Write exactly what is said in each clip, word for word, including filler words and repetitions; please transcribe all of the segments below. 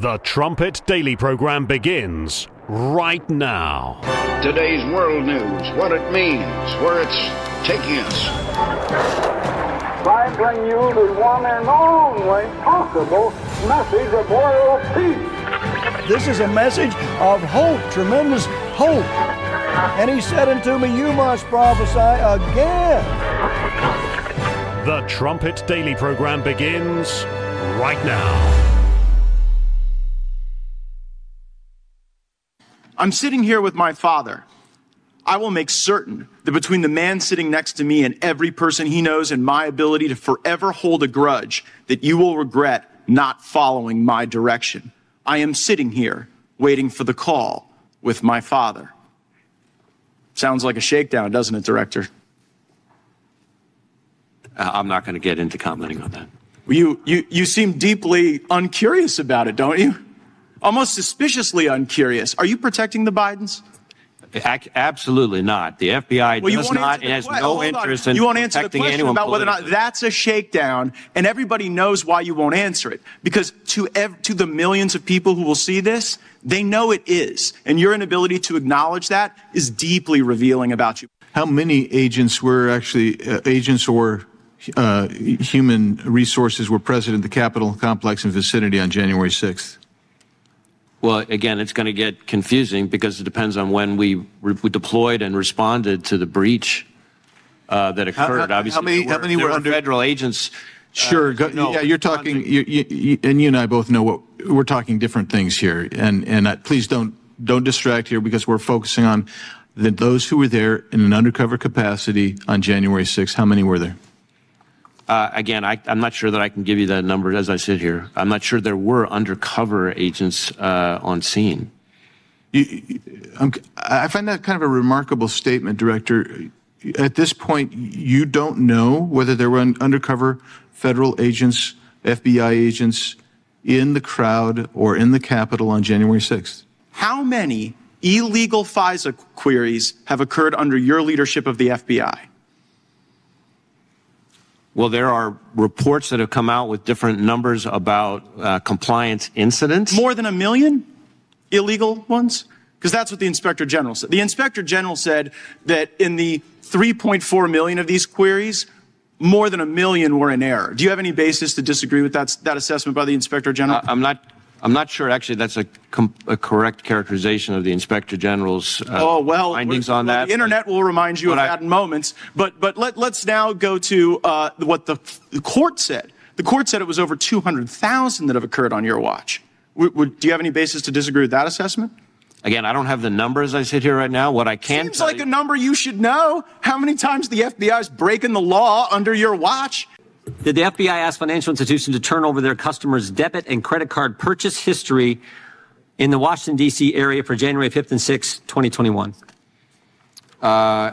The Trumpet Daily program begins right now. Today's world news, what it means, where it's taking us. I bring you the one and only possible message of world peace. This is a message of hope, tremendous hope. And he said unto me, you must prophesy again. The Trumpet Daily program begins right now. I'm sitting here with my father. I will make certain that between the man sitting next to me and every person he knows and my ability to forever hold a grudge, that you will regret not following my direction. I am sitting here waiting for the call with my father. Sounds like a shakedown, doesn't it, Director? Uh, I'm not going to get into commenting on that. You, you, you seem deeply uncurious about it, don't you? Almost suspiciously uncurious. Are you protecting the Bidens? Absolutely not. The F B I well, does not and has no interest in you won't answer protecting the question anyone about whether or not that's a shakedown, and everybody knows why you won't answer it. Because to ev- to the millions of people who will see this, they know it is. And your inability to acknowledge that is deeply revealing about you. How many agents were actually uh, agents or uh, human resources were present at the Capitol complex and vicinity on January sixth? Well, again, it's going to get confusing because it depends on when we, re- we deployed and responded to the breach uh, that occurred. How, how, Obviously, how many, there were, how many there were were under federal agents? Sure. Uh, go, you know, yeah, you're talking, you, you, you, and you and I both know what we're talking different things here. And and uh, please don't don't distract here because we're focusing on the, those who were there in an undercover capacity on January sixth. How many were there? Uh, again, I, I'm not sure that I can give you that number as I sit here. I'm not sure there were undercover agents uh, on scene. You, I'm, I find that kind of a remarkable statement, Director. At this point, you don't know whether there were undercover federal agents, F B I agents in the crowd or in the Capitol on January sixth. How many illegal FISA queries have occurred under your leadership of the F B I? Well, there are reports that have come out with different numbers about uh, compliance incidents. More than a million illegal ones? Because that's what the Inspector General said. The Inspector General said that in the three point four million of these queries, more than a million were in error. Do you have any basis to disagree with that, that assessment by the Inspector General? Uh, I'm not. I'm not sure. Actually, that's a, com- a correct characterization of the Inspector General's uh, oh, well, findings on well, that. The internet will remind you of I, that in moments. But but let, let's now go to uh, what the, the court said. The court said it was over two hundred thousand that have occurred on your watch. W- would, do you have any basis to disagree with that assessment? Again, I don't have the number as I sit here right now. What I can Seems tell like you, a number you should know. How many times the F B I is breaking the law under your watch? Did the F B I ask financial institutions to turn over their customers' debit and credit card purchase history in the Washington, D C area for January fifth and sixth, twenty twenty-one? Uh,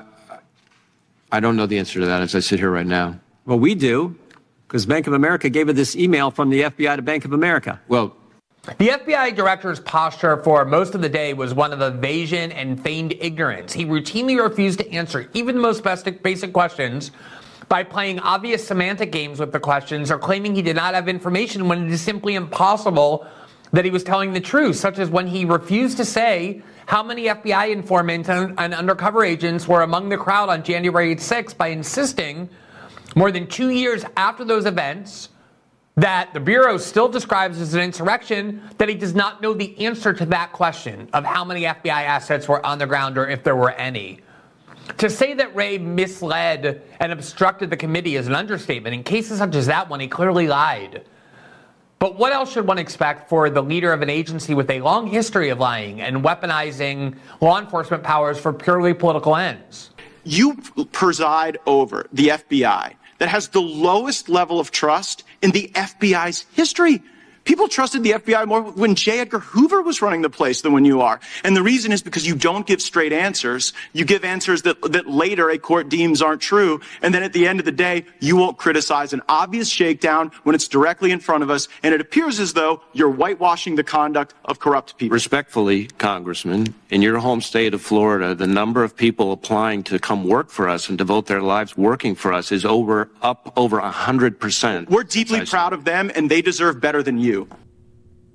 I don't know the answer to that as I sit here right now. Well, we do, because Bank of America gave us this email from the F B I to Bank of America. Well, the F B I director's posture for most of the day was one of evasion and feigned ignorance. He routinely refused to answer even the most basic, basic questions by playing obvious semantic games with the questions or claiming he did not have information when it is simply impossible that he was telling the truth, such as when he refused to say how many F B I informants and, and undercover agents were among the crowd on January sixth by insisting more than two years after those events that the Bureau still describes as an insurrection, that he does not know the answer to that question of how many F B I assets were on the ground or if there were any. To say that Wray misled and obstructed the committee is an understatement. In cases such as that one, he clearly lied. But what else should one expect for the leader of an agency with a long history of lying and weaponizing law enforcement powers for purely political ends? You preside over the F B I that has the lowest level of trust in the F B I's history. People trusted the F B I more when J. Edgar Hoover was running the place than when you are. And the reason is because you don't give straight answers. You give answers that, that later a court deems aren't true. And then at the end of the day, you won't criticize an obvious shakedown when it's directly in front of us. And it appears as though you're whitewashing the conduct of corrupt people. Respectfully, Congressman, in your home state of Florida, the number of people applying to come work for us and devote their lives working for us is over up over one hundred percent. We're deeply proud of them, and they deserve better than you.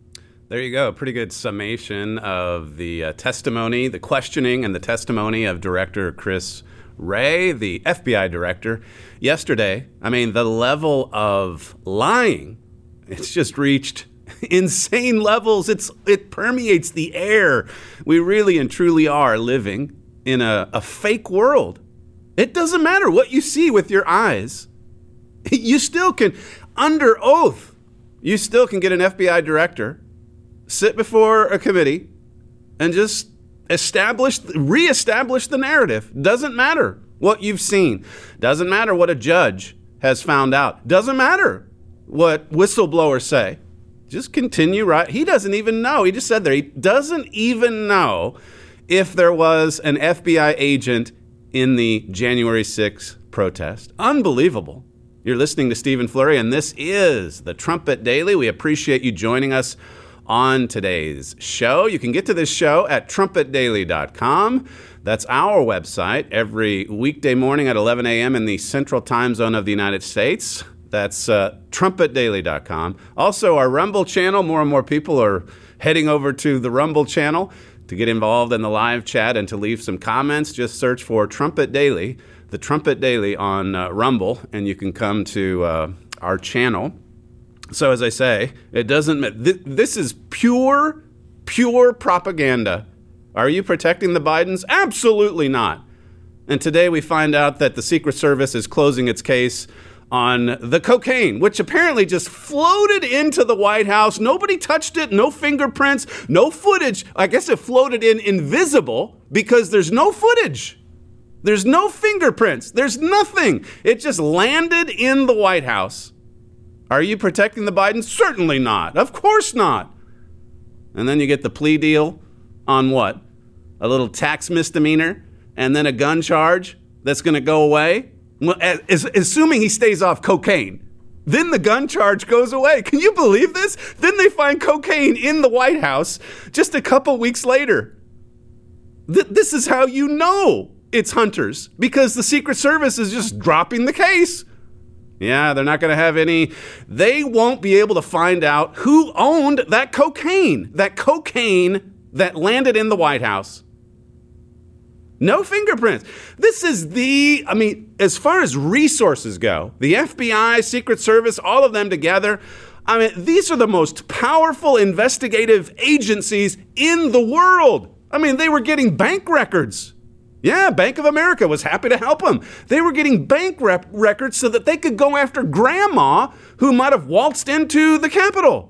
There you go. Pretty good summation of the uh, testimony, the questioning and the testimony of Director Chris Wray, the F B I director, yesterday. I mean, the level of lying, it's just reached insane levels. It's It permeates the air. We really and truly are living in a, a fake world. It doesn't matter what you see with your eyes. You still can, under oath, you still can get an F B I director, sit before a committee, and just establish, reestablish the narrative. Doesn't matter what you've seen. Doesn't matter what a judge has found out. Doesn't matter what whistleblowers say. Just continue right. He doesn't even know. He just said there. He doesn't even know if there was an F B I agent in the January sixth protest. Unbelievable. You're listening to Stephen Flurry, and this is the Trumpet Daily. We appreciate you joining us on today's show. You can get to this show at trumpet daily dot com. That's our website every weekday morning at eleven a.m. in the Central Time Zone of the United States. That's uh, trumpet daily dot com. Also, our Rumble channel. More and more people are heading over to the Rumble channel to get involved in the live chat and to leave some comments. Just search for Trumpet Daily, the Trumpet Daily on uh, Rumble, and you can come to uh, our channel. So as I say, it doesn't matter. Th- this is pure, pure propaganda. Are you protecting the Bidens? Absolutely not. And today we find out that the Secret Service is closing its case on the cocaine, which apparently just floated into the White House. Nobody touched it, no fingerprints, no footage. I guess it floated in invisible because there's no footage. There's no fingerprints. There's nothing. It just landed in the White House. Are you protecting the Bidens? Certainly not. Of course not. And then you get the plea deal on what? A little tax misdemeanor and then a gun charge that's going to go away? Well, as, assuming he stays off cocaine. Then the gun charge goes away. Can you believe this? Then they find cocaine in the White House just a couple weeks later. Th- this is how you know it's hunters, because the Secret Service is just dropping the case. Yeah, they're not going to have any. They won't be able to find out who owned that cocaine, that cocaine that landed in the White House. No fingerprints. This is the, I mean, as far as resources go, the F B I, Secret Service, all of them together, I mean, these are the most powerful investigative agencies in the world. I mean, they were getting bank records. Yeah, Bank of America was happy to help them. They were getting bank rep- records so that they could go after grandma who might have waltzed into the Capitol.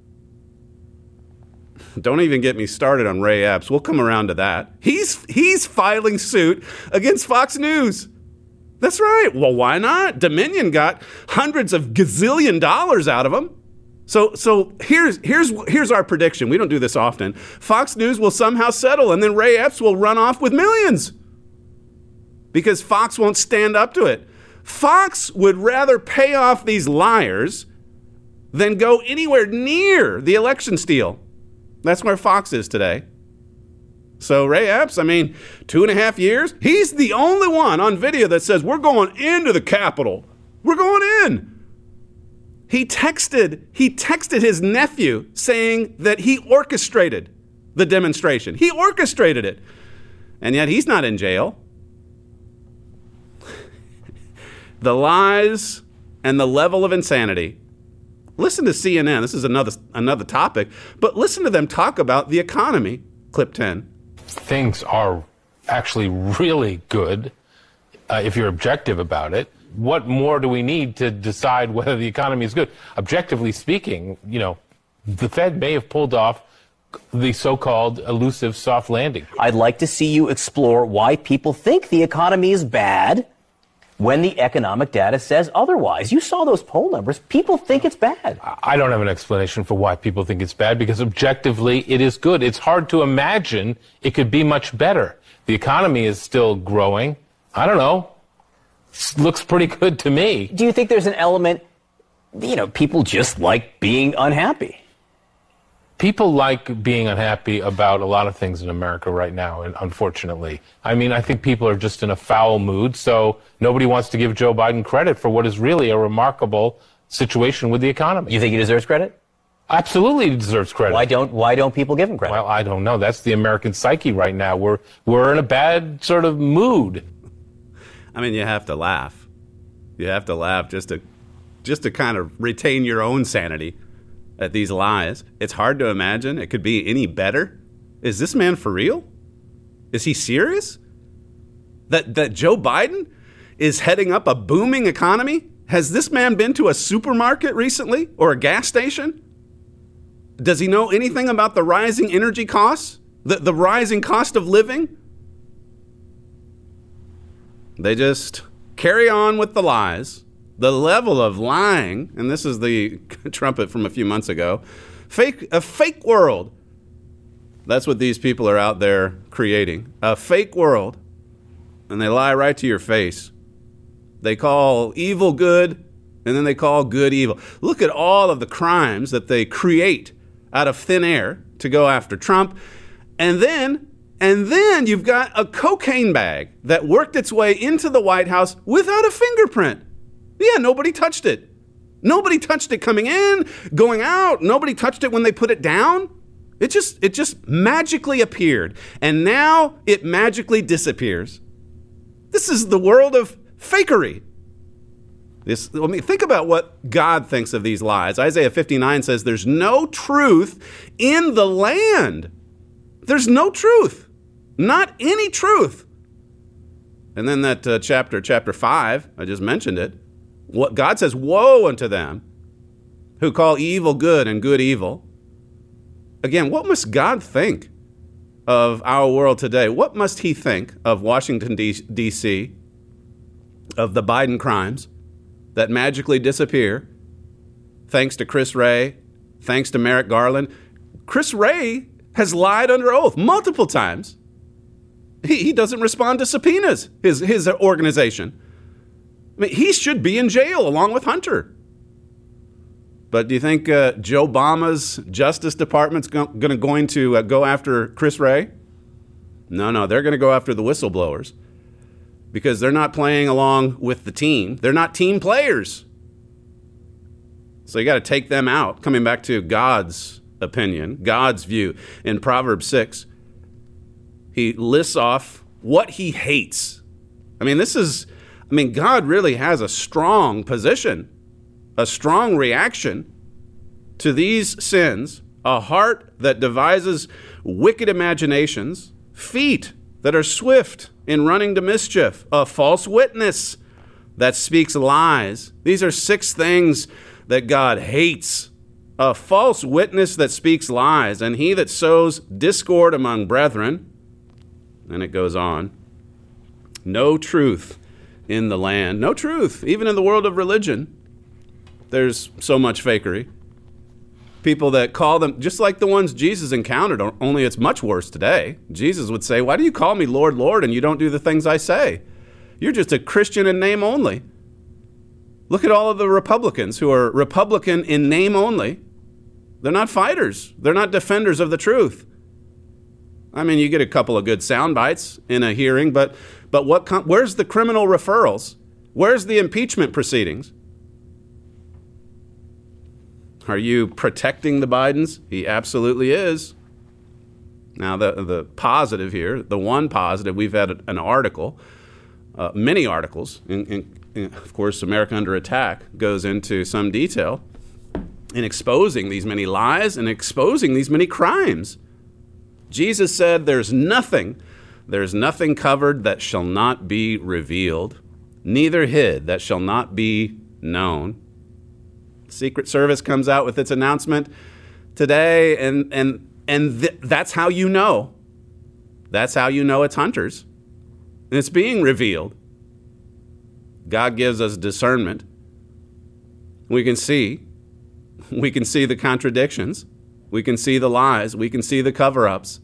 Don't even get me started on Ray Epps. We'll come around to that. He's he's filing suit against Fox News. That's right. Well, why not? Dominion got hundreds of gazillion dollars out of him. So so here's here's here's our prediction. We don't do this often. Fox News will somehow settle, and then Ray Epps will run off with millions because Fox won't stand up to it. Fox would rather pay off these liars than go anywhere near the election steal. That's where Fox is today. So Ray Epps, I mean, two and a half years. He's the only one on video that says, we're going into the Capitol. We're going in. He texted, he texted his nephew saying that he orchestrated the demonstration. He orchestrated it. And yet he's not in jail. The lies and the level of insanity. Listen to C N N. This is another another topic, but listen to them talk about the economy. Clip ten. Things are actually really good uh, if you're objective about it. What more do we need to decide whether the economy is good? Objectively speaking, you know, the Fed may have pulled off the so-called elusive soft landing. I'd like to see you explore why people think the economy is bad when the economic data says otherwise. You saw those poll numbers. People think it's bad. I don't have an explanation for why people think it's bad, because objectively it is good. It's hard to imagine it could be much better. The economy is still growing. I don't know. It looks pretty good to me. Do you think there's an element, you know, people just like being unhappy? People like being unhappy about a lot of things in America right now, and unfortunately. I mean, I think people are just in a foul mood, so nobody wants to give Joe Biden credit for what is really a remarkable situation with the economy. You think he deserves credit? Absolutely deserves credit. Why don't Why don't people give him credit? Well, I don't know. That's the American psyche right now. We're we're in a bad sort of mood. I mean, you have to laugh. You have to laugh just to just to kind of retain your own sanity at these lies. It's hard to imagine it could be any better. Is this man for real? Is he serious? That that Joe Biden is heading up a booming economy? Has this man been to a supermarket recently or a gas station? Does he know anything about the rising energy costs? The, the rising cost of living? They just carry on with the lies. The level of lying, and this is the trumpet from a few months ago, fake a fake world. That's what these people are out there creating. A fake world. And they lie right to your face. They call evil good, and then they call good evil. Look at all of the crimes that they create out of thin air to go after Trump. And then, and then you've got a cocaine bag that worked its way into the White House without a fingerprint. Yeah, nobody touched it. Nobody touched it coming in, going out. Nobody touched it when they put it down. It just, it just magically appeared. And now it magically disappears. This is the world of fakery. This, I mean, think about what God thinks of these lies. Isaiah fifty-nine says there's no truth in the land. There's no truth. Not any truth. And then that uh, chapter, chapter five, I just mentioned it. What God says, woe unto them who call evil good and good evil. Again, what must God think of our world today? What must he think of Washington, D C, of the Biden crimes that magically disappear thanks to Chris Wray, thanks to Merrick Garland? Chris Wray has lied under oath multiple times. He, he doesn't respond to subpoenas, his, his organization. I mean, he should be in jail along with Hunter. But do you think uh, Joe Obama's Justice Department's go- gonna, going to uh, go after Chris Wray? No, no, they're going to go after the whistleblowers because they're not playing along with the team. They're not team players. So you got to take them out. Coming back to God's opinion, God's view. In Proverbs six, he lists off what he hates. I mean, this is, I mean, God really has a strong position, a strong reaction to these sins, a heart that devises wicked imaginations, feet that are swift in running to mischief, a false witness that speaks lies. These are six things that God hates. A false witness that speaks lies, and he that sows discord among brethren. And it goes on. No truth in the land. No truth, even in the world of religion. There's so much fakery. People that call them, just like the ones Jesus encountered, only it's much worse today. Jesus would say, why do you call me Lord, Lord, and you don't do the things I say? You're just a Christian in name only. Look at all of the Republicans who are Republican in name only. They're not fighters. They're not defenders of the truth. I mean, you get a couple of good sound bites in a hearing, but but what? Com- where's the criminal referrals? Where's the impeachment proceedings? Are you protecting the Bidens? He absolutely is. Now, the the positive here, the one positive, we've had an article, uh, many articles, in, in, in, of course, America Under Attack goes into some detail in exposing these many lies and exposing these many crimes. Jesus said, there's nothing, there's nothing covered that shall not be revealed, neither hid that shall not be known. Secret Service comes out with its announcement today, and and and th- that's how you know. That's how you know it's hunters. And it's being revealed. God gives us discernment. We can see. We can see the contradictions. We can see the lies. We can see the cover-ups.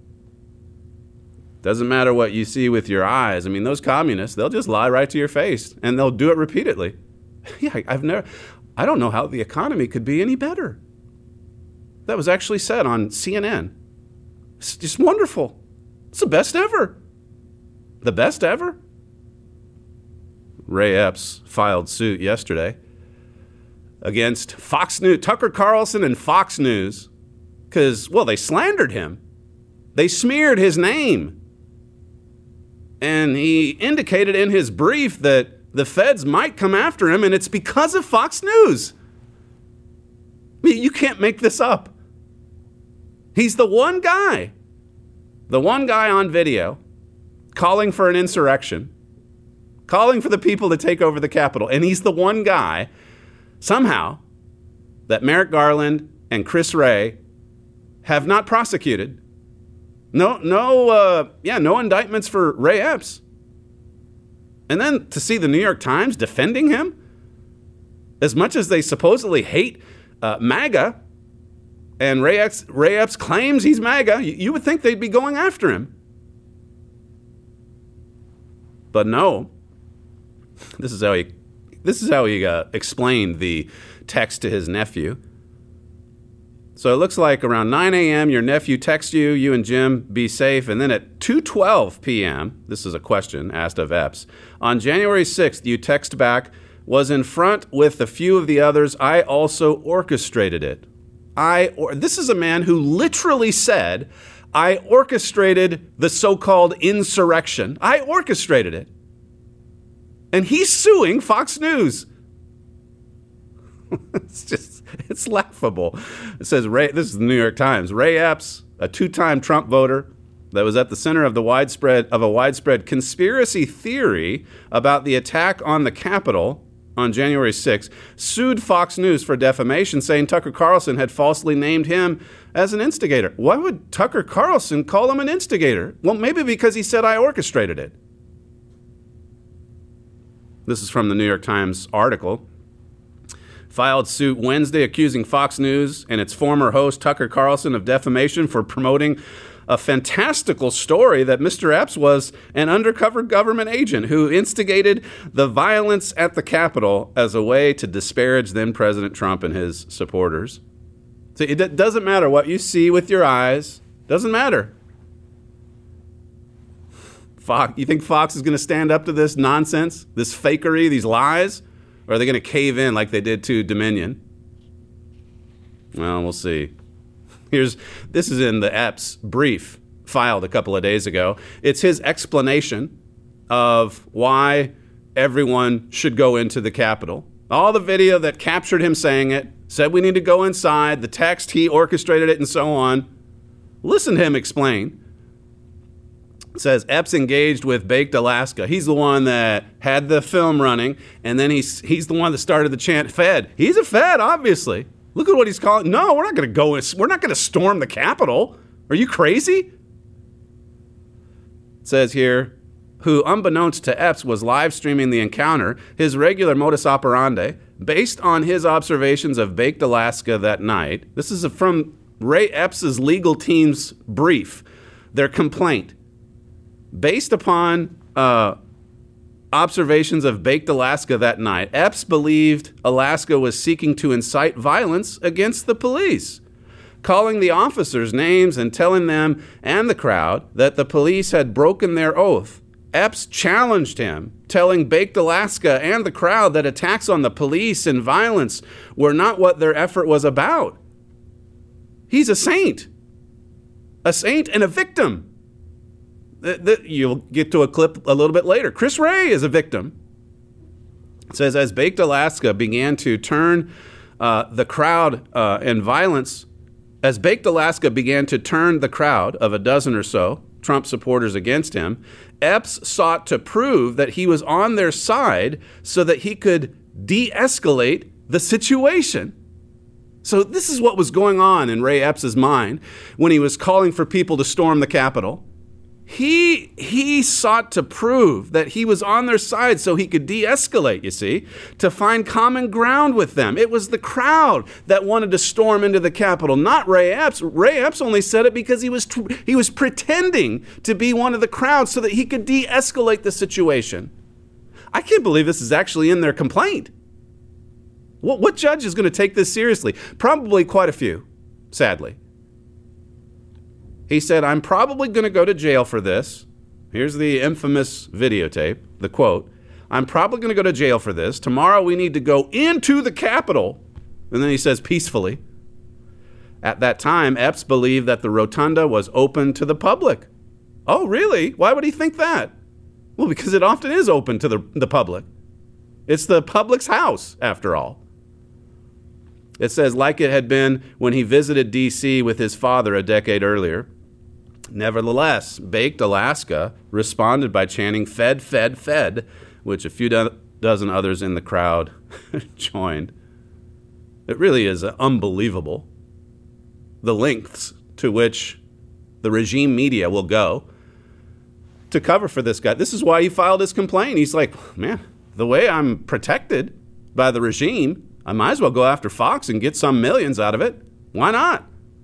Doesn't matter what you see with your eyes. I mean, those communists, they'll just lie right to your face, and they'll do it repeatedly. Yeah, I've never... I don't know how the economy could be any better. That was actually said on C N N. It's just wonderful. It's the best ever. The best ever. Ray Epps filed suit yesterday against Fox News, Tucker Carlson and Fox News, because, well, they slandered him. They smeared his name. And he indicated in his brief that the feds might come after him, and it's because of Fox News. I mean, you can't make this up. He's the one guy, the one guy on video calling for an insurrection, calling for the people to take over the Capitol. And he's the one guy, somehow, that Merrick Garland and Chris Wray have not prosecuted. No, no, uh, yeah, no indictments for Ray Epps. And then to see the New York Times defending him, as much as they supposedly hate uh, MAGA, and Ray Epps, Ray Epps claims he's MAGA, you, you would think they'd be going after him. But no. This is how he, this is how he uh, explained the text to his nephew. So it looks like around nine a.m. your nephew texts you, you and Jim be safe. And then at two twelve p.m., this is a question asked of Epps, on January sixth, you text back, was in front with a few of the others. I also orchestrated it. I or This is a man who literally said, I orchestrated the so-called insurrection. I orchestrated it. And he's suing Fox News. It's just, it's laughable. It says, Ray, this is the New York Times, Ray Epps, a two-time Trump voter that was at the center of the widespread of a widespread conspiracy theory about the attack on the Capitol on January sixth, sued Fox News for defamation, saying Tucker Carlson had falsely named him as an instigator. Why would Tucker Carlson call him an instigator? Well, maybe because he said I orchestrated it. This is from the New York Times article. Filed suit Wednesday accusing Fox News and its former host Tucker Carlson of defamation for promoting a fantastical story that Mister Epps was an undercover government agent who instigated the violence at the Capitol as a way to disparage then President Trump and his supporters. So it doesn't matter what you see with your eyes. Doesn't matter. Fox, you think Fox is going to stand up to this nonsense, this fakery, these lies? Or are they going to cave in like they did to Dominion? Well, we'll see. Here's this is in the Epps brief filed a couple of days ago. It's his explanation of why everyone should go into the Capitol. All the video that captured him saying it, said we need to go inside, the text, he orchestrated it, and so on. Listen to him explain. It says Epps engaged with Baked Alaska. He's the one that had the film running, and then he's he's the one that started the chant, Fed. He's a Fed, obviously. Look at what he's calling. No, we're not going to go. We're not going to storm the Capitol. Are you crazy? It says here, who, unbeknownst to Epps, was live streaming the encounter, his regular modus operandi, based on his observations of Baked Alaska that night. This is from Ray Epps' legal team's brief, their complaint. Based upon uh, observations of Baked Alaska that night, Epps believed Alaska was seeking to incite violence against the police, calling the officers names and telling them and the crowd that the police had broken their oath. Epps challenged him, telling Baked Alaska and the crowd that attacks on the police and violence were not what their effort was about. He's a saint. A saint and a victim. The, the, you'll get to a clip a little bit later. Chris Wray is a victim. It says, as Baked Alaska began to turn uh, the crowd uh, and violence, as Baked Alaska began to turn the crowd of a dozen or so Trump supporters against him, Epps sought to prove that he was on their side so that he could de-escalate the situation. So this is what was going on in Ray Epps' mind when he was calling for people to storm the Capitol. He he sought to prove that he was on their side so he could de-escalate, you see, to find common ground with them. It was the crowd that wanted to storm into the Capitol, not Ray Epps. Ray Epps only said it because he was tr- he was pretending to be one of the crowd so that he could de-escalate the situation. I can't believe this is actually in their complaint. What, what judge is going to take this seriously? Probably quite a few, sadly. He said, I'm probably going to go to jail for this. Here's the infamous videotape, the quote. I'm probably going to go to jail for this. Tomorrow we need to go into the Capitol And then he says peacefully. At that time, Epps believed that the rotunda was open to the public. Oh, really? Why would he think that? Well, because it often is open to the, the public. It's the public's house, after all. It says, like it had been when he visited D C with his father a decade earlier. Nevertheless, Baked Alaska responded by chanting, "Fed, Fed, Fed," which a few do- dozen others in the crowd joined. It really is unbelievable, the lengths to which the regime media will go to cover for this guy. This is why he filed his complaint. He's like, man, the way I'm protected by the regime, I might as well go after Fox and get some millions out of it. Why not?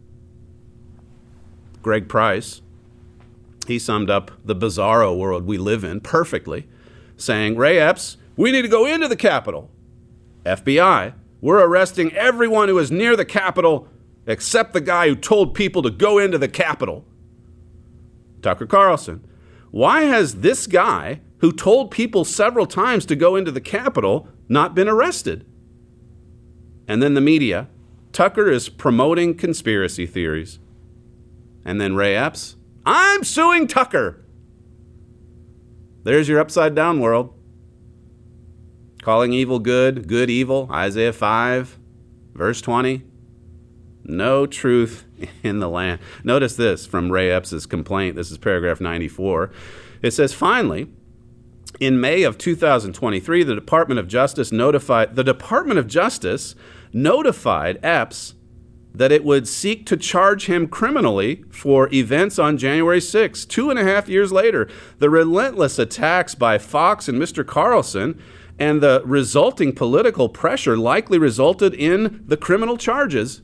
Greg Price, he summed up the bizarro world we live in perfectly, saying, Ray Epps, we need to go into the Capitol. F B I, we're arresting everyone who is near the Capitol except the guy who told people to go into the Capitol. Tucker Carlson, why has this guy who told people several times to go into the Capitol not been arrested? And then the media, Tucker is promoting conspiracy theories. And then Ray Epps, I'm suing Tucker. There's your upside down world. Calling evil good, good evil, Isaiah five, verse twenty. No truth in the land. Notice this from Ray Epps' complaint. This is paragraph ninety-four. It says, finally, in May of two thousand twenty-three, the Department of Justice notified the Department of Justice notified Epps that it would seek to charge him criminally for events on January sixth. Two and a half years later, the relentless attacks by Fox and Mister Carlson and the resulting political pressure likely resulted in the criminal charges.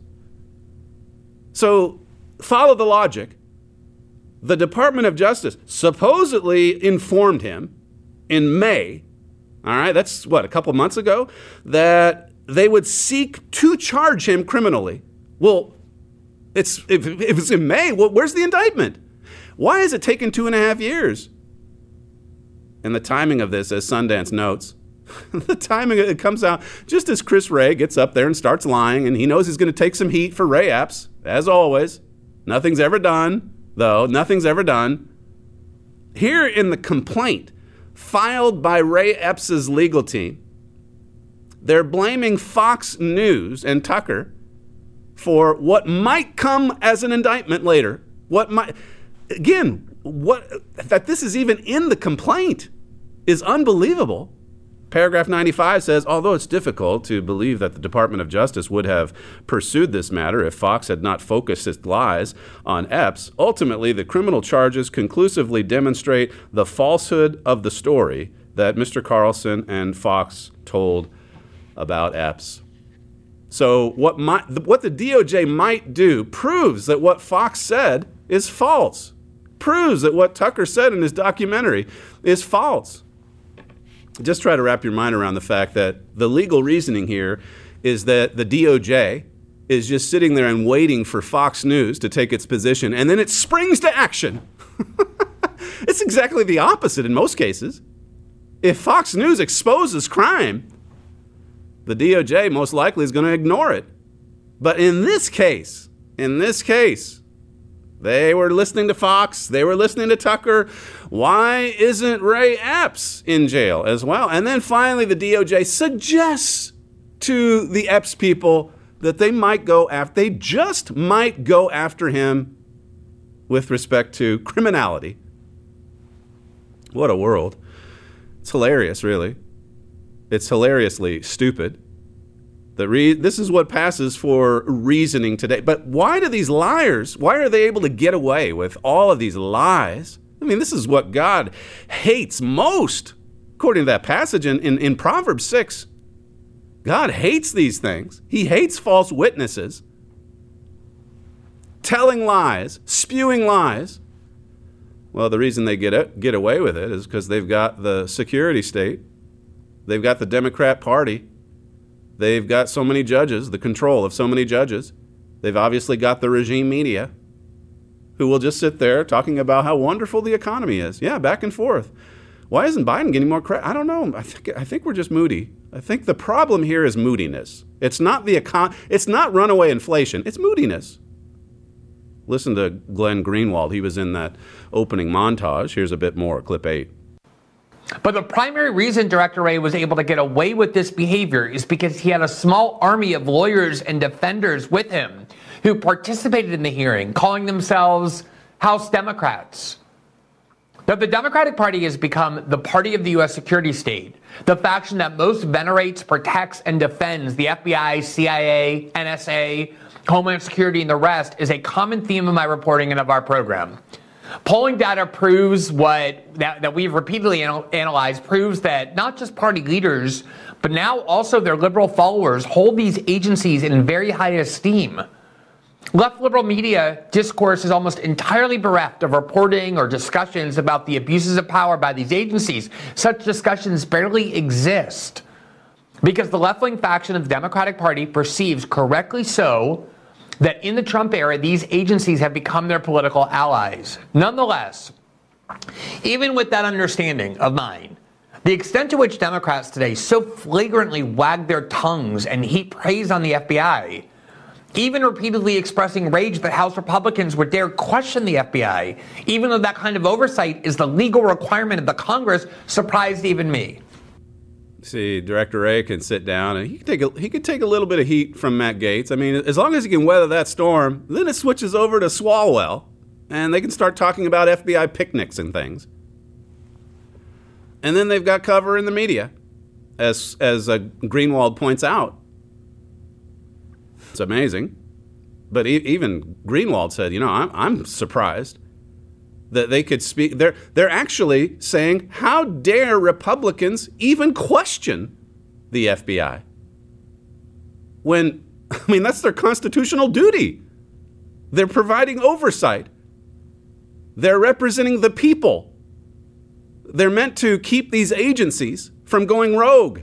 So follow the logic. The Department of Justice supposedly informed him in May, all right, that's what, a couple months ago, that they would seek to charge him criminally. Well, it's if, if it's in May, well, where's the indictment? Why has it taken two and a half years? And the timing of this, as Sundance notes, the timing, it comes out just as Chris Wray gets up there and starts lying, and he knows he's going to take some heat for Ray Epps, as always. Nothing's ever done, though. Nothing's ever done. Here in the complaint filed by Ray Epps' legal team, they're blaming Fox News and Tucker for what might come as an indictment later. What might, again, what that this is even in the complaint is unbelievable. Paragraph ninety-five says, although it's difficult to believe that the Department of Justice would have pursued this matter if Fox had not focused its lies on Epps, ultimately the criminal charges conclusively demonstrate the falsehood of the story that Mister Carlson and Fox told about Epps. So what might, what the D O J might do proves that what Fox said is false, proves that what Tucker said in his documentary is false. Just try to wrap your mind around the fact that the legal reasoning here is that the D O J is just sitting there and waiting for Fox News to take its position, and then it springs to action. It's exactly the opposite in most cases. If Fox News exposes crime, the D O J most likely is going to ignore it. But in this case, in this case, they were listening to Fox. They were listening to Tucker. Why isn't Ray Epps in jail as well? And then finally, the D O J suggests to the Epps people that they might go after, they just might go after him with respect to criminality. What a world. It's hilarious, really. It's hilariously stupid. The re- this is what passes for reasoning today. But why do these liars, why are they able to get away with all of these lies? I mean, this is what God hates most, according to that passage in, in, in Proverbs six. God hates these things. He hates false witnesses, telling lies, spewing lies. Well, the reason they get it, get away with it is because they've got the security state. They've got the Democrat Party. They've got so many judges, the control of so many judges. They've obviously got the regime media who will just sit there talking about how wonderful the economy is. Yeah, back and forth. Why isn't Biden getting more credit? I don't know. I think, I think we're just moody. I think the problem here is moodiness. It's not the econ- It's not runaway inflation. It's moodiness. Listen to Glenn Greenwald. He was in that opening montage. Here's a bit more, clip eight. But the primary reason Director Wray was able to get away with this behavior is because he had a small army of lawyers and defenders with him who participated in the hearing, calling themselves House Democrats. Now, the Democratic Party has become the party of the U S security state, the faction that most venerates, protects, and defends the F B I, C I A, N S A, Homeland Security, and the rest is a common theme of my reporting and of our program. Polling data proves what that, that we've repeatedly anal- analyzed, proves that not just party leaders, but now also their liberal followers hold these agencies in very high esteem. Left liberal media discourse is almost entirely bereft of reporting or discussions about the abuses of power by these agencies. Such discussions barely exist because the left-wing faction of the Democratic Party perceives, correctly so, that in the Trump era, these agencies have become their political allies. Nonetheless, even with that understanding of mine, the extent to which Democrats today so flagrantly wag their tongues and heap praise on the F B I, even repeatedly expressing rage that House Republicans would dare question the F B I, even though that kind of oversight is the legal requirement of the Congress, surprised even me. See, Director Wray can sit down and he can take a, he could take a little bit of heat from Matt Gaetz. I mean, as long as he can weather that storm, then it switches over to Swalwell, and they can start talking about F B I picnics and things. And then they've got cover in the media, as as uh, Greenwald points out. It's amazing. But e- even Greenwald said, you know, I'm, I'm surprised that they could speak. They're, they're actually saying, how dare Republicans even question the F B I? When, I mean, that's their constitutional duty. They're providing oversight. They're representing the people. They're meant to keep these agencies from going rogue.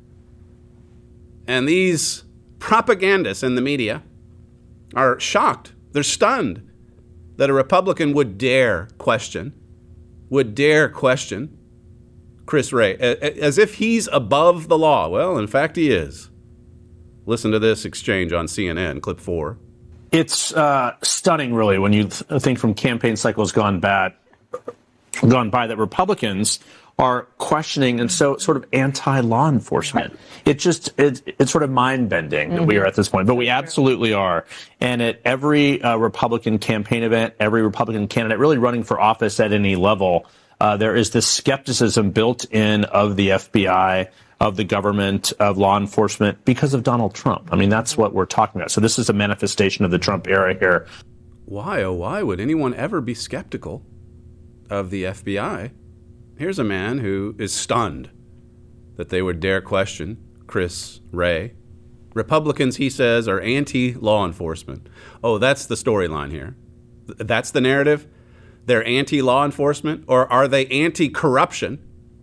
And these propagandists in the media are shocked. They're stunned that a Republican would dare question, would dare question Chris Wray, as if he's above the law. Well, in fact, he is. Listen to this exchange on C N N, clip four. It's uh, stunning, really, when you th- think from campaign cycles gone bad, gone by, that Republicans are questioning and so sort of anti-law enforcement. It just, it, it's sort of mind-bending that mm-hmm. we are at this point, but we absolutely are. And at every uh, Republican campaign event, every Republican candidate really running for office at any level, uh, there is this skepticism built in of the F B I, of the government, of law enforcement because of Donald Trump. I mean, that's what we're talking about. So this is a manifestation of the Trump era here. Why, oh, why would anyone ever be skeptical of the F B I? Here's a man who is stunned that they would dare question Chris Wray. Republicans, he says, are anti-law enforcement. Oh, that's the storyline here. That's the narrative? They're anti-law enforcement? Or are they anti-corruption?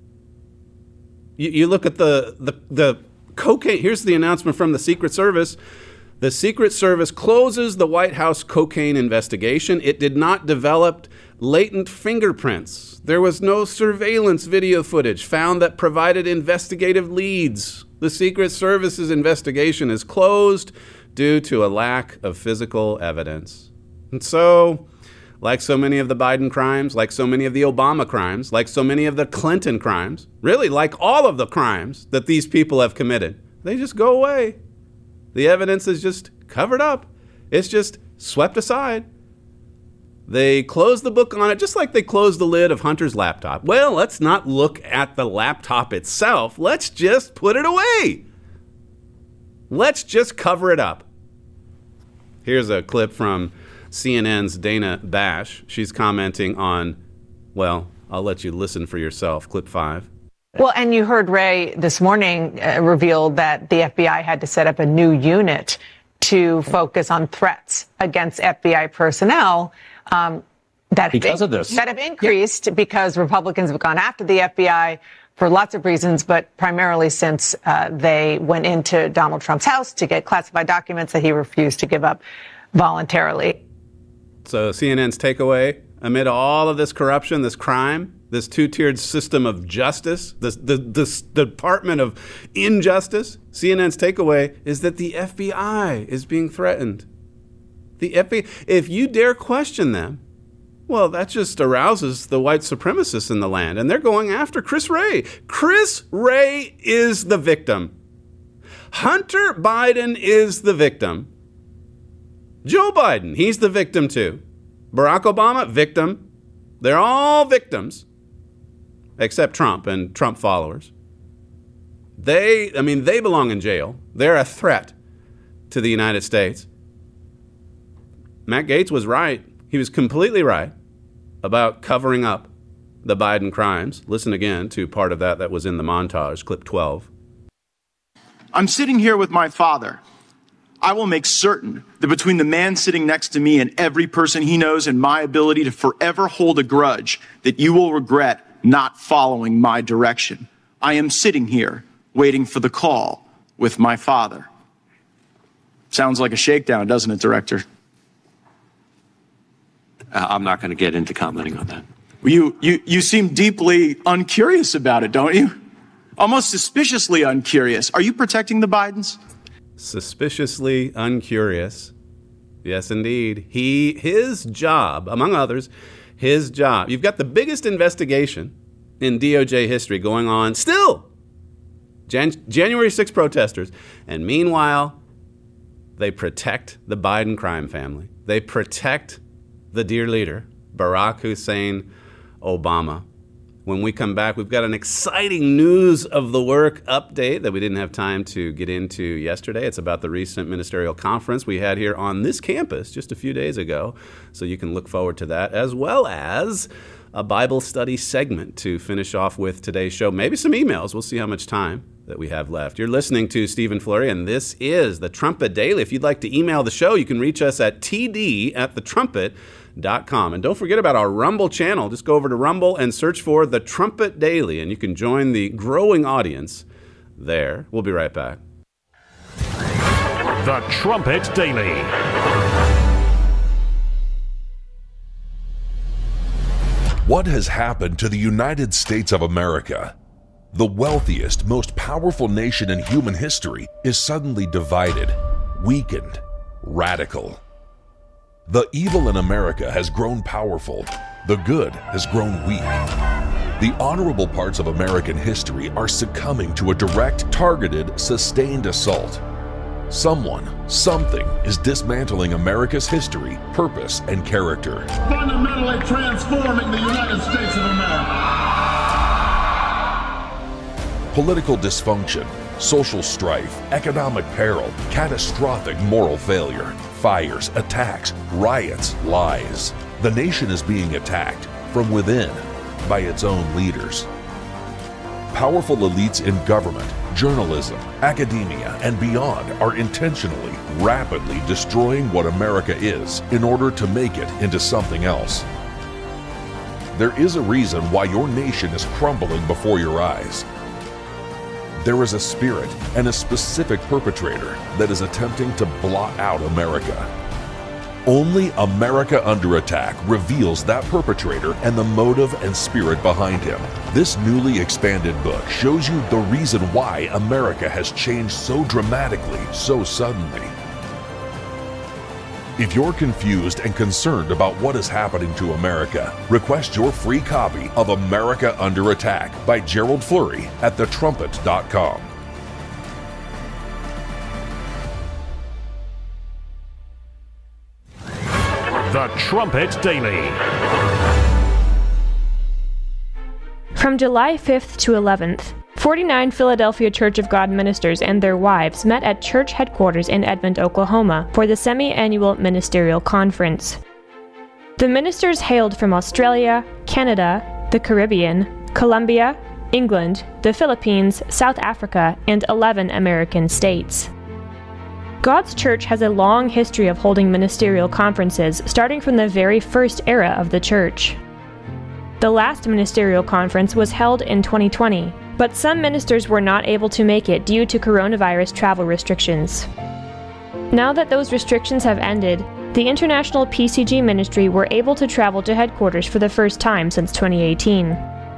You, you look at the, the, the cocaine. Here's the announcement from the Secret Service. The Secret Service closes the White House cocaine investigation. It did not develop latent fingerprints. There was no surveillance video footage found that provided investigative leads. The Secret Service's investigation is closed due to a lack of physical evidence. And so, like so many of the Biden crimes, like so many of the Obama crimes, like so many of the Clinton crimes, really like all of the crimes that these people have committed, they just go away. The evidence is just covered up. It's just swept aside. They closed the book on it just like they closed the lid of Hunter's laptop. Well, let's not look at the laptop itself. Let's just put it away. Let's just cover it up. Here's a clip from C N N's Dana Bash. She's commenting on, well, I'll let you listen for yourself. Clip five. Well, and you heard Wray this morning uh, reveal that the F B I had to set up a new unit to focus on threats against F B I personnel. Um, that because have, of this. That have increased because Republicans have gone after the F B I for lots of reasons, but primarily since uh, they went into Donald Trump's house to get classified documents that he refused to give up voluntarily. So C N N's takeaway, amid all of this corruption, this crime, this two-tiered system of justice, this, the, this Department of Injustice. C N N's takeaway is that the F B I is being threatened. The F B I, if you dare question them, well, that just arouses the white supremacists in the land, and they're going after Chris Wray. Chris Wray is the victim. Hunter Biden is the victim. Joe Biden, he's the victim too. Barack Obama, victim. They're all victims, except Trump and Trump followers. They, I mean, they belong in jail. They're a threat to the United States. Matt Gaetz was right. He was completely right about covering up the Biden crimes. Listen again to part of that that was in the montage, clip twelve. I'm sitting here with my father. I will make certain that between the man sitting next to me and every person he knows and my ability to forever hold a grudge, that you will regret not following my direction. I am sitting here waiting for the call with my father. Sounds like a shakedown, doesn't it, Director? Uh, I'm not going to get into commenting on that. You, you, you seem deeply uncurious about it, don't you? Almost suspiciously uncurious. Are you protecting the Bidens? Suspiciously uncurious. Yes, indeed. He, his job, among others, his job. You've got the biggest investigation in D O J history going on still. Jan- January sixth protesters. And meanwhile, they protect the Biden crime family. They protect the dear leader, Barack Hussein Obama. When we come back, we've got an exciting news of the work update that we didn't have time to get into yesterday. It's about the recent ministerial conference we had here on this campus just a few days ago. So you can look forward to that, as well as a Bible study segment to finish off with today's show. Maybe some emails. We'll see how much time that we have left. You're listening to Stephen Flurry, and this is The Trumpet Daily. If you'd like to email the show, you can reach us at t d at the trumpet dot com. And don't forget about our Rumble channel. Just go over to Rumble and search for The Trumpet Daily, and you can join the growing audience there. We'll be right back. The Trumpet Daily. What has happened to the United States of America? The wealthiest, most powerful nation in human history is suddenly divided, weakened, radical. The evil in America has grown powerful. The good has grown weak. The honorable parts of American history are succumbing to a direct, targeted, sustained assault. Someone, something is dismantling America's history, purpose, and character. Fundamentally transforming the United States of America. Political dysfunction, social strife, economic peril, catastrophic moral failure, fires, attacks, riots, lies. The nation is being attacked from within by its own leaders. Powerful elites in government, journalism, academia, and beyond are intentionally, rapidly destroying what America is in order to make it into something else. There is a reason why your nation is crumbling before your eyes. There is a spirit and a specific perpetrator that is attempting to blot out America. Only America Under Attack reveals that perpetrator and the motive and spirit behind him. This newly expanded book shows you the reason why America has changed so dramatically, so suddenly. If you're confused and concerned about what is happening to America, request your free copy of America Under Attack by Gerald Flurry at the trumpet dot com. The Trumpet Daily. From July fifth to eleventh, forty-nine Philadelphia Church of God ministers and their wives met at church headquarters in Edmond, Oklahoma, for the semi-annual ministerial conference. The ministers hailed from Australia, Canada, the Caribbean, Colombia, England, the Philippines, South Africa, and eleven American states. God's church has a long history of holding ministerial conferences, starting from the very first era of the church. The last ministerial conference was held in twenty twenty, but some ministers were not able to make it due to coronavirus travel restrictions. Now that those restrictions have ended, the International P C G Ministry were able to travel to headquarters for the first time since twenty eighteen.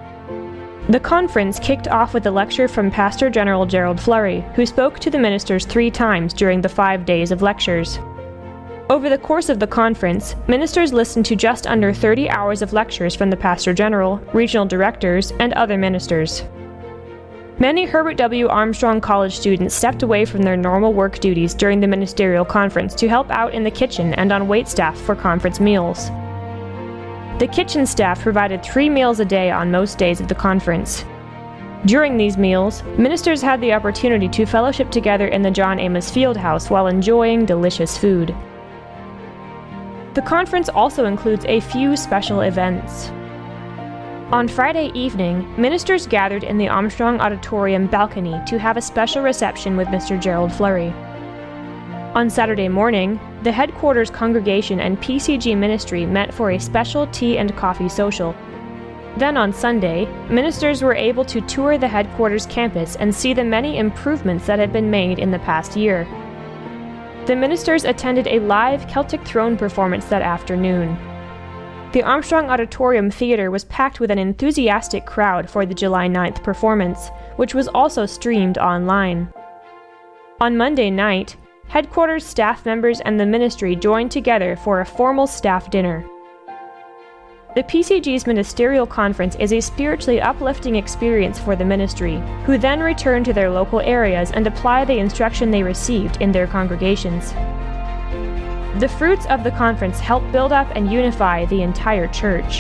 The conference kicked off with a lecture from Pastor General Gerald Flurry, who spoke to the ministers three times during the five days of lectures. Over the course of the conference, ministers listened to just under thirty hours of lectures from the Pastor General, regional directors, and other ministers. Many Herbert W. Armstrong College students stepped away from their normal work duties during the ministerial conference to help out in the kitchen and on waitstaff for conference meals. The kitchen staff provided three meals a day on most days of the conference. During these meals, ministers had the opportunity to fellowship together in the John Amos Fieldhouse while enjoying delicious food. The conference also includes a few special events. On Friday evening, ministers gathered in the Armstrong Auditorium balcony to have a special reception with Mister Gerald Flurry. On Saturday morning, the headquarters congregation and P C G ministry met for a special tea and coffee social. Then on Sunday, ministers were able to tour the headquarters campus and see the many improvements that had been made in the past year. The ministers attended a live Celtic Throne performance that afternoon. The Armstrong Auditorium Theater was packed with an enthusiastic crowd for the July ninth performance, which was also streamed online. On Monday night, headquarters staff members and the ministry joined together for a formal staff dinner. The P C G's ministerial conference is a spiritually uplifting experience for the ministry, who then return to their local areas and apply the instruction they received in their congregations. The fruits of the conference help build up and unify the entire church.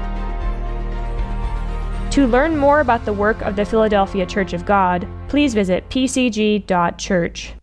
To learn more about the work of the Philadelphia Church of God, please visit p c g dot church.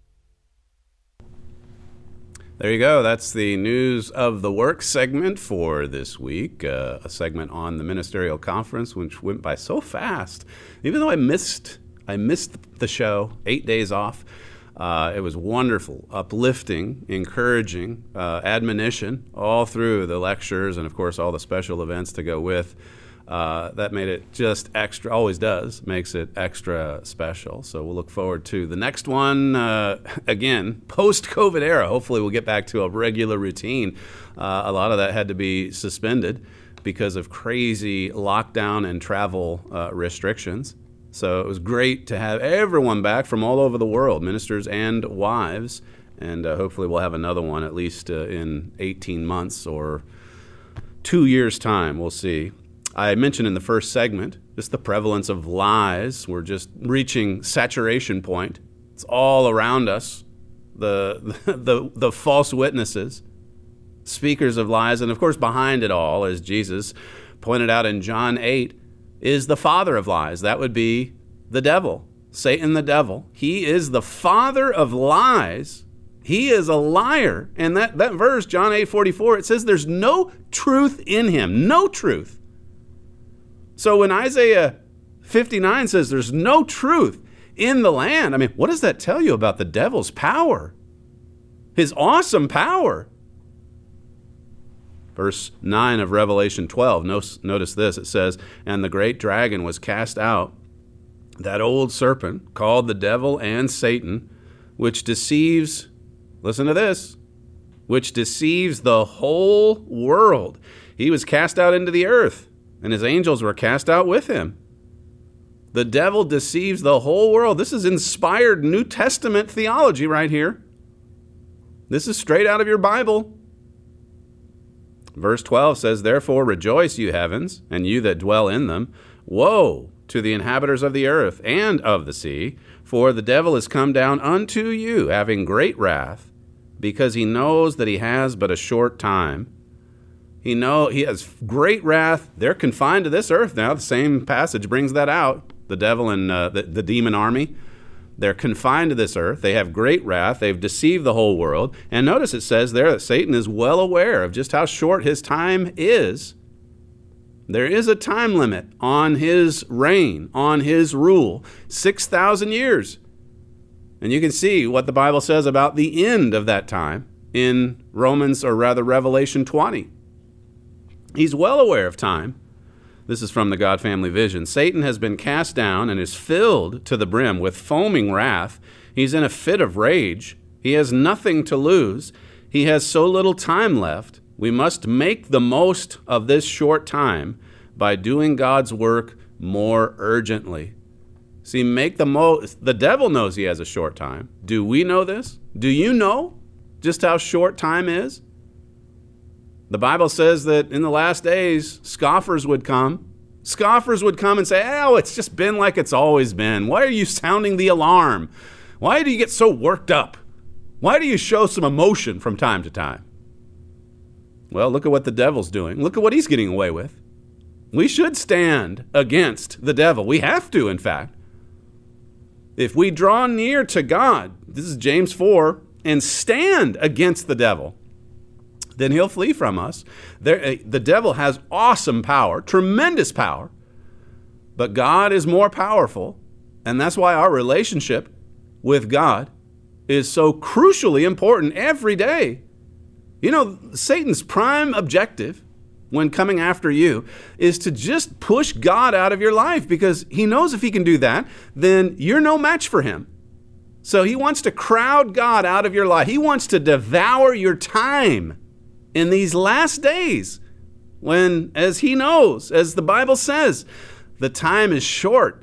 There you go. That's the news of the work segment for this week. Uh, a segment on the ministerial conference, which went by so fast. Even though I missed, I missed the show, eight days off. Uh, it was wonderful, uplifting, encouraging, uh, admonition all through the lectures, and of course all the special events to go with. Uh, that made it just extra, always does, makes it extra special. So we'll look forward to the next one. Uh, again, post-COVID era. Hopefully we'll get back to a regular routine. Uh, a lot of that had to be suspended because of crazy lockdown and travel uh, restrictions. So it was great to have everyone back from all over the world, ministers and wives. And uh, hopefully we'll have another one at least uh, in eighteen months or two years' time. We'll see. I mentioned in the first segment just the prevalence of lies. We're just reaching saturation point. It's all around us. The, the, the, the false witnesses, speakers of lies. And of course, behind it all, as Jesus pointed out in John eight, is the father of lies. That would be the devil, Satan the devil. He is the father of lies. He is a liar. And that, that verse, John eight forty-four, it says there's no truth in him. No truth. So when Isaiah fifty-nine says there's no truth in the land, I mean, what does that tell you about the devil's power? His awesome power. Verse nine of Revelation twelve, notice this, it says, and the great dragon was cast out, that old serpent called the devil and Satan, which deceives, listen to this, which deceives the whole world. He was cast out into the earth, and his angels were cast out with him. The devil deceives the whole world. This is inspired New Testament theology right here. This is straight out of your Bible. Verse twelve says, therefore rejoice, you heavens, and you that dwell in them. Woe to the inhabitants of the earth and of the sea, for the devil is come down unto you, having great wrath, because he knows that he has but a short time. He know he has great wrath. They're confined to this earth now. The same passage brings that out. The devil and uh, the, the demon army. They're confined to this earth. They have great wrath. They've deceived the whole world. And notice it says there that Satan is well aware of just how short his time is. There is a time limit on his reign, on his rule. six thousand years. And you can see what the Bible says about the end of that time in Romans, or rather Revelation twenty. He's well aware of time. This is from the God Family Vision. Satan has been cast down and is filled to the brim with foaming wrath. He's in a fit of rage. He has nothing to lose. He has so little time left. We must make the most of this short time by doing God's work more urgently. See, make the most. The devil knows he has a short time. Do we know this? Do you know just how short time is? The Bible says that in the last days, scoffers would come. Scoffers would come and say, oh, it's just been like it's always been. Why are you sounding the alarm? Why do you get so worked up? Why do you show some emotion from time to time? Well, look at what the devil's doing. Look at what he's getting away with. We should stand against the devil. We have to, in fact. If we draw near to God, this is James four, and stand against the devil, then he'll flee from us. There, the devil has awesome power, tremendous power, but God is more powerful, and that's why our relationship with God is so crucially important every day. You know, Satan's prime objective when coming after you is to just push God out of your life, because he knows if he can do that, then you're no match for him. So he wants to crowd God out of your life. He wants to devour your time in these last days when, as he knows, as the Bible says, the time is short.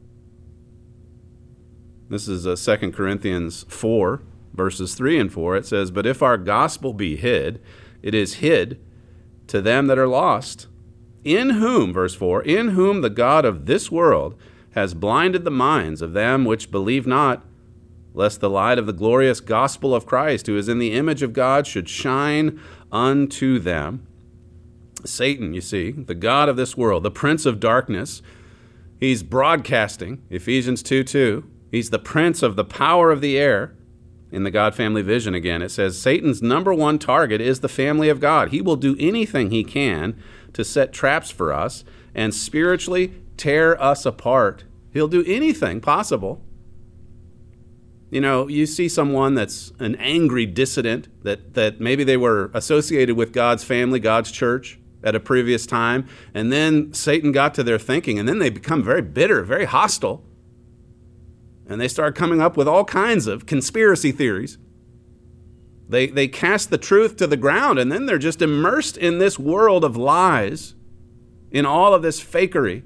This is uh, Second Corinthians four, verses three and four. It says, but if our gospel be hid, it is hid to them that are lost, in whom, verse four, in whom the God of this world has blinded the minds of them which believe not, lest the light of the glorious gospel of Christ, who is in the image of God, should shine unto them. Satan, you see, the God of this world, the prince of darkness, he's broadcasting, Ephesians two two, he's the prince of the power of the air. In the God family vision again, it says Satan's number one target is the family of God. He will do anything he can to set traps for us and spiritually tear us apart. He'll do anything possible. You know, you see someone that's an angry dissident, that, that maybe they were associated with God's family, God's church at a previous time, and then Satan got to their thinking, and then they become very bitter, very hostile. And they start coming up with all kinds of conspiracy theories. They they cast the truth to the ground, and then they're just immersed in this world of lies, in all of this fakery.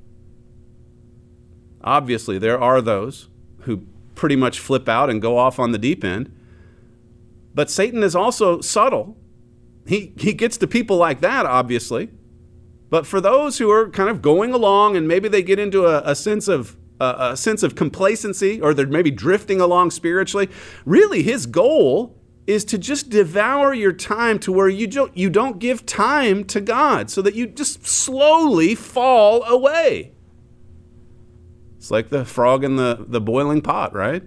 Obviously, there are those who pretty much flip out and go off on the deep end. But Satan is also subtle. He, he gets to people like that, obviously. But for those who are kind of going along, and maybe they get into a, a sense of a sense of complacency, or they're maybe drifting along spiritually, really his goal is to just devour your time to where you don't, you don't give time to God, so that you just slowly fall away. It's like the frog in the, the boiling pot, right?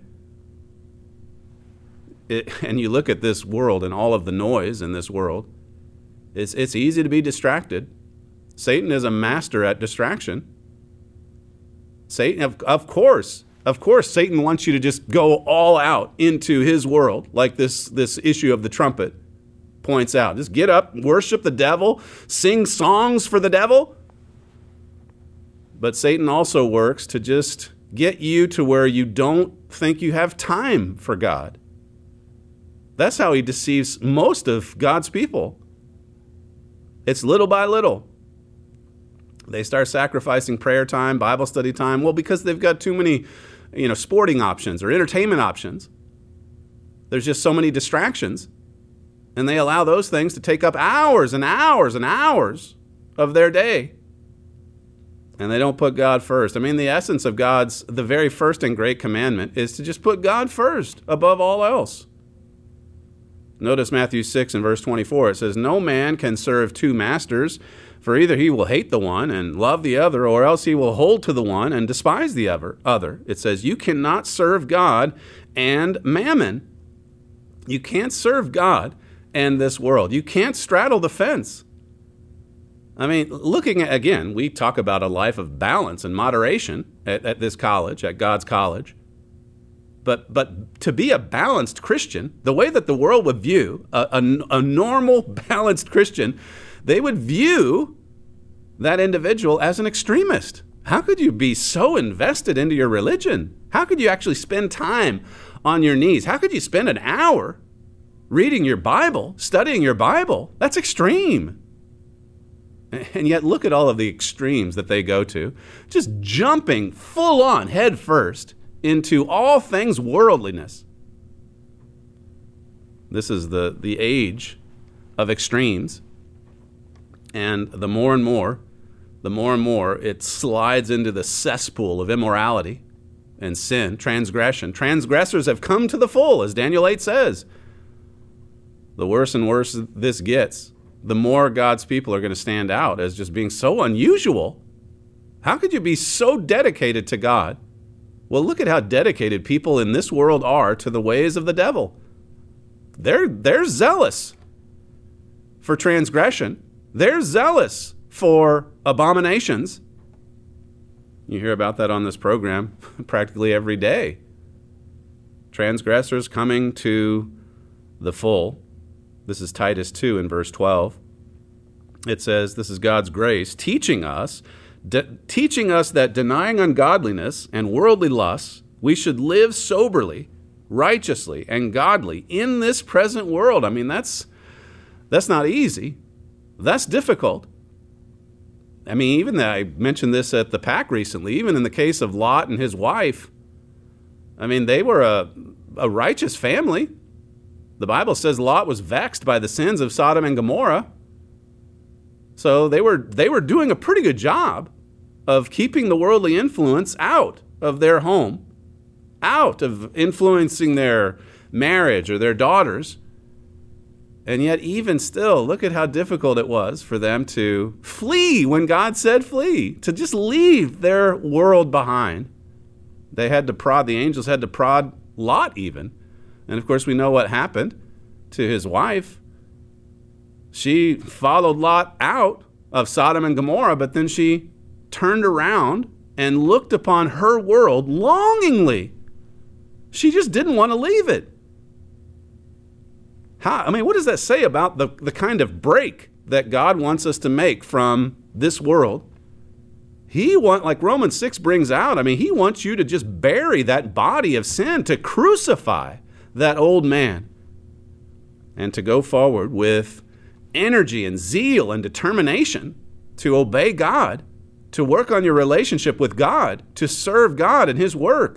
It, and you look at this world and all of the noise in this world, it's, it's easy to be distracted. Satan is a master at distraction. Satan, of, of course, of course, Satan wants you to just go all out into his world, like this, this issue of the trumpet points out. Just get up, worship the devil, sing songs for the devil. But Satan also works to just get you to where you don't think you have time for God. That's how he deceives most of God's people. It's little by little. They start sacrificing prayer time, Bible study time, well, because they've got too many, you know, sporting options or entertainment options. There's just so many distractions, and they allow those things to take up hours and hours and hours of their day. And they don't put God first. I mean, the essence of God's, the very first and great commandment is to just put God first above all else. Notice Matthew six and verse twenty-four. It says, no man can serve two masters, for either he will hate the one and love the other, or else he will hold to the one and despise the other. It says, you cannot serve God and mammon. You can't serve God and this world. You can't straddle the fence. I mean, looking at, again, we talk about a life of balance and moderation at, at this college, at God's college. But but to be a balanced Christian, the way that the world would view a, a, a normal, balanced Christian, they would view that individual as an extremist. How could you be so invested into your religion? How could you actually spend time on your knees? How could you spend an hour reading your Bible, studying your Bible? That's extreme. And yet look at all of the extremes that they go to, just jumping full on head first into all things worldliness. This is the, the age of extremes. And the more and more, the more and more it slides into the cesspool of immorality and sin, transgression. Transgressors have come to the full, as Daniel eight says. The worse and worse this gets, the more God's people are going to stand out as just being so unusual. How could you be so dedicated to God? Well, look at how dedicated people in this world are to the ways of the devil. They're, they're zealous for transgression. They're zealous for abominations. You hear about that on this program practically every day. Transgressors coming to the full. This is Titus two in verse twelve. It says, this is God's grace, teaching us, de- teaching us that denying ungodliness and worldly lusts, we should live soberly, righteously, and godly in this present world. I mean, that's that's not easy. That's difficult. I mean, even that, I mentioned this at the PAC recently, even in the case of Lot and his wife, I mean, they were a, a righteous family. The Bible says Lot was vexed by the sins of Sodom and Gomorrah. So they were they were doing a pretty good job of keeping the worldly influence out of their home, out of influencing their marriage or their daughters. And yet even still, look at how difficult it was for them to flee when God said flee, to just leave their world behind. They had to prod, the angels had to prod Lot even. And of course we know what happened to his wife. She followed Lot out of Sodom and Gomorrah, but then she turned around and looked upon her world longingly. She just didn't want to leave it. How, I mean, what does that say about the, the kind of break that God wants us to make from this world? He want, like Romans six brings out, I mean, he wants you to just bury that body of sin, to crucify that old man, and to go forward with energy and zeal and determination to obey God, to work on your relationship with God, to serve God and his work.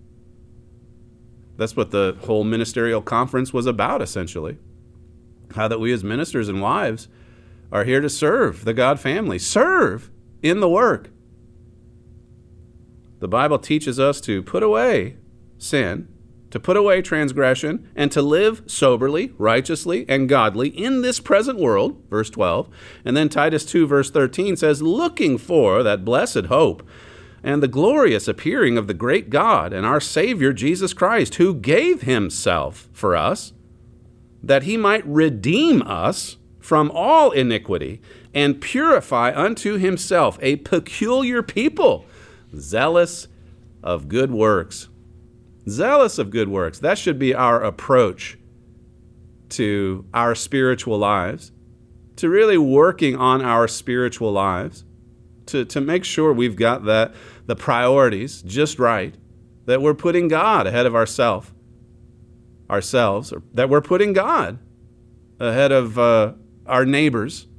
That's what the whole ministerial conference was about, essentially. How that we as ministers and wives are here to serve the God family, serve in the work. The Bible teaches us to put away sin, to put away transgression, and to live soberly, righteously, and godly in this present world, verse twelve. And then Titus two, verse thirteen says, looking for that blessed hope and the glorious appearing of the great God and our Savior Jesus Christ, who gave himself for us, that he might redeem us from all iniquity and purify unto himself a peculiar people, zealous of good works. Zealous of good works. That should be our approach to our spiritual lives, to really working on our spiritual lives, to, to make sure we've got that the priorities just right, that we're putting God ahead of ourself, ourselves, or that we're putting God ahead of uh, our neighbors.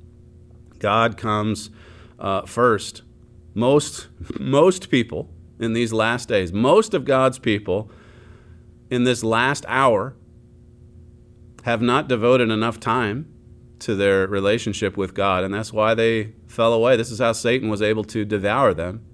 God comes uh, first. Most, most people in these last days, most of God's people in this last hour have not devoted enough time to their relationship with God, and that's why they fell away. This is how Satan was able to devour them.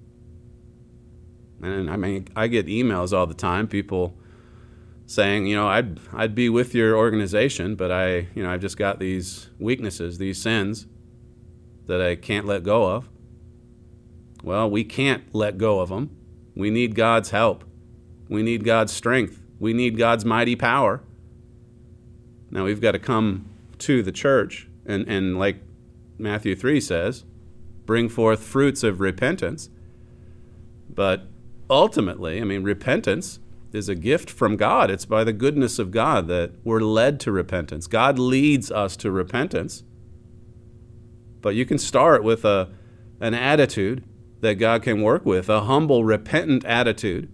And I mean, I get emails all the time, people saying, you know, I'd I'd be with your organization, but I, you know, I've just got these weaknesses, these sins that I can't let go of. Well, we can't let go of them. We need God's help. We need God's strength. We need God's mighty power. Now, we've got to come to the church and, and like Matthew three says, bring forth fruits of repentance. But ultimately, I mean, repentance is a gift from God. It's by the goodness of God that we're led to repentance. God leads us to repentance. But you can start with a an attitude that God can work with, a humble, repentant attitude,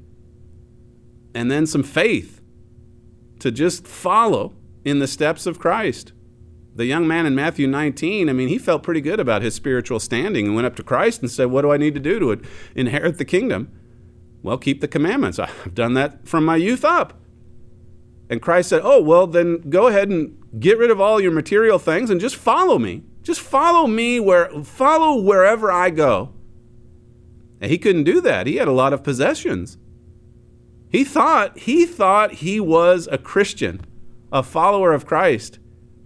and then some faith to just follow in the steps of Christ. The young man in Matthew nineteen, I mean, he felt pretty good about his spiritual standing and went up to Christ and said, what do I need to do to inherit the kingdom? Well, keep the commandments. I've done that from my youth up. And Christ said, oh, well, then go ahead and get rid of all your material things and just follow me. Just follow me, where follow wherever I go. And he couldn't do that. He had a lot of possessions. He thought, he thought he was a Christian, a follower of Christ.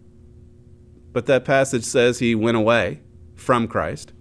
But that passage says he went away from Christ.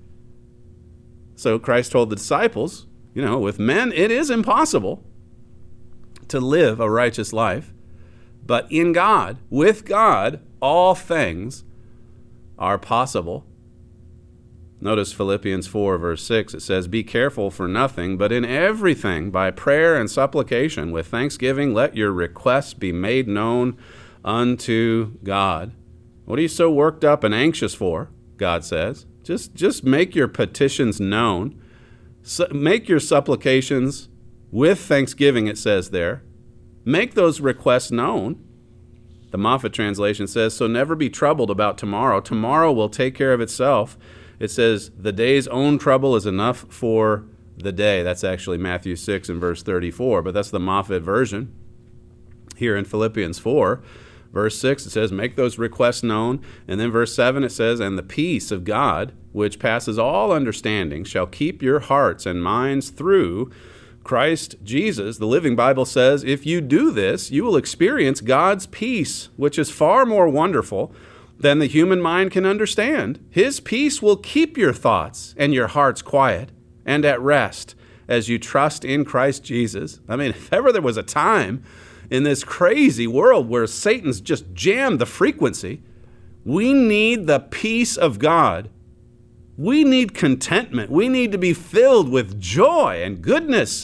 So Christ told the disciples, you know, with men it is impossible to live a righteous life. But in God, with God, all things are possible. Notice Philippians four, verse six. It says, be careful for nothing, but in everything, by prayer and supplication, with thanksgiving, let your requests be made known unto God. What are you so worked up and anxious for? God says. Just, just make your petitions known. So make your supplications with thanksgiving, it says there. Make those requests known. The Moffat translation says, so never be troubled about tomorrow. Tomorrow will take care of itself. It says, the day's own trouble is enough for the day. That's actually Matthew six and verse thirty-four, but that's the Moffat version. Here in Philippians four, verse six, it says, make those requests known. And then verse seven, it says, and the peace of God, which passes all understanding, shall keep your hearts and minds through Christ Jesus. The Living Bible says, if you do this, you will experience God's peace, which is far more wonderful than the human mind can understand. His peace will keep your thoughts and your hearts quiet and at rest as you trust in Christ Jesus. I mean, if ever there was a time in this crazy world where Satan's just jammed the frequency, we need the peace of God. We need contentment. We need to be filled with joy and goodness.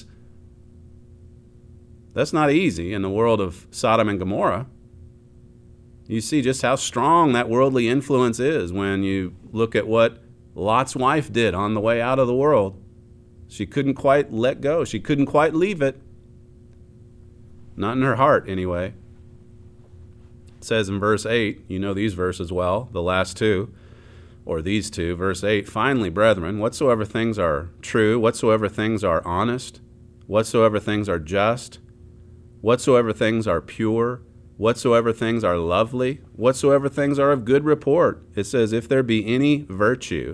That's not easy in the world of Sodom and Gomorrah. You see just how strong that worldly influence is when you look at what Lot's wife did on the way out of the world. She couldn't quite let go. She couldn't quite leave it. Not in her heart, anyway. It says in verse eight, you know these verses well, the last two, or these two, verse eight, finally, brethren, whatsoever things are true, whatsoever things are honest, whatsoever things are just, whatsoever things are pure, whatsoever things are lovely, whatsoever things are of good report. It says, if there be any virtue,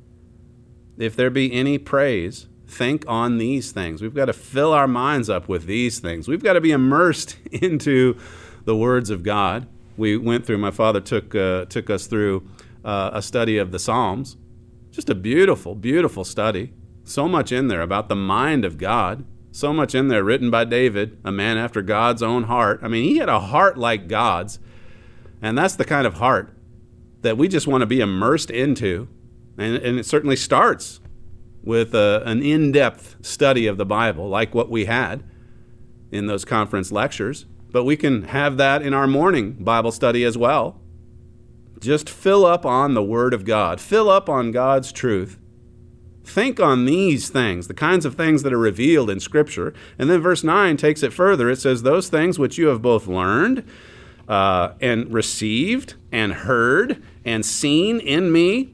if there be any praise, think on these things. We've got to fill our minds up with these things. We've got to be immersed into the words of God. We went through, my father took uh, took us through uh, a study of the Psalms. Just a beautiful, beautiful study. So much in there about the mind of God. So much in there written by David, a man after God's own heart. I mean, he had a heart like God's. And that's the kind of heart that we just want to be immersed into. And, and it certainly starts with a, an in-depth study of the Bible, like what we had in those conference lectures. But we can have that in our morning Bible study as well. Just fill up on the Word of God. Fill up on God's truth. Think on these things, the kinds of things that are revealed in Scripture. And then verse nine takes it further. It says, those things which you have both learned uh, and received and heard and seen in me,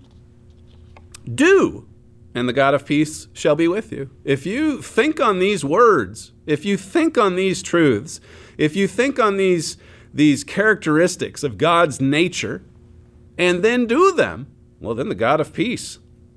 do, and the God of peace shall be with you. If you think on these words, if you think on these truths, if you think on these, these characteristics of God's nature, and then do them, well, then the God of peace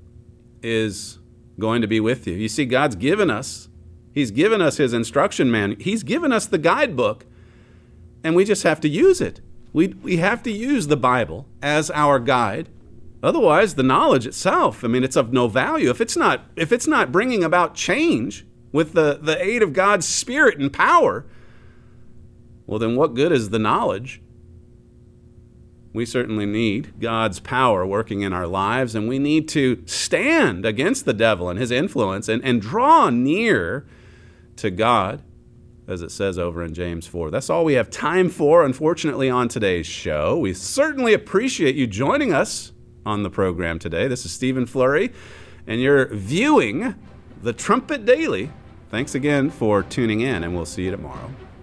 is going to be with you. You see, God's given us, He's given us His instruction manual. He's given us the guidebook, and we just have to use it. We, we have to use the Bible as our guide. Otherwise, the knowledge itself, I mean, it's of no value. If it's not, if it's not bringing about change with the, the aid of God's Spirit and power, well, then what good is the knowledge? We certainly need God's power working in our lives, and we need to stand against the devil and his influence and, and draw near to God, as it says over in James four. That's all we have time for, unfortunately, on today's show. We certainly appreciate you joining us on the program today. This is Stephen Flurry, and you're viewing the Trumpet Daily. Thanks again for tuning in, and we'll see you tomorrow.